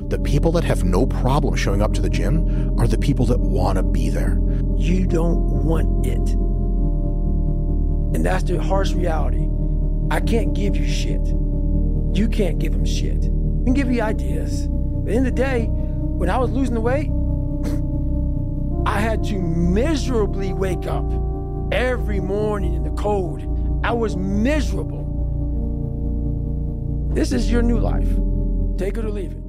The people that have no problem showing up to the gym are the people that want to be there. You don't want it. And that's the harsh reality. I can't give you shit. You can't give them shit. We can give you ideas. But at the end of the day, when I was losing the weight, I had to miserably wake up every morning in the cold. I was miserable. This is your new life. Take it or leave it.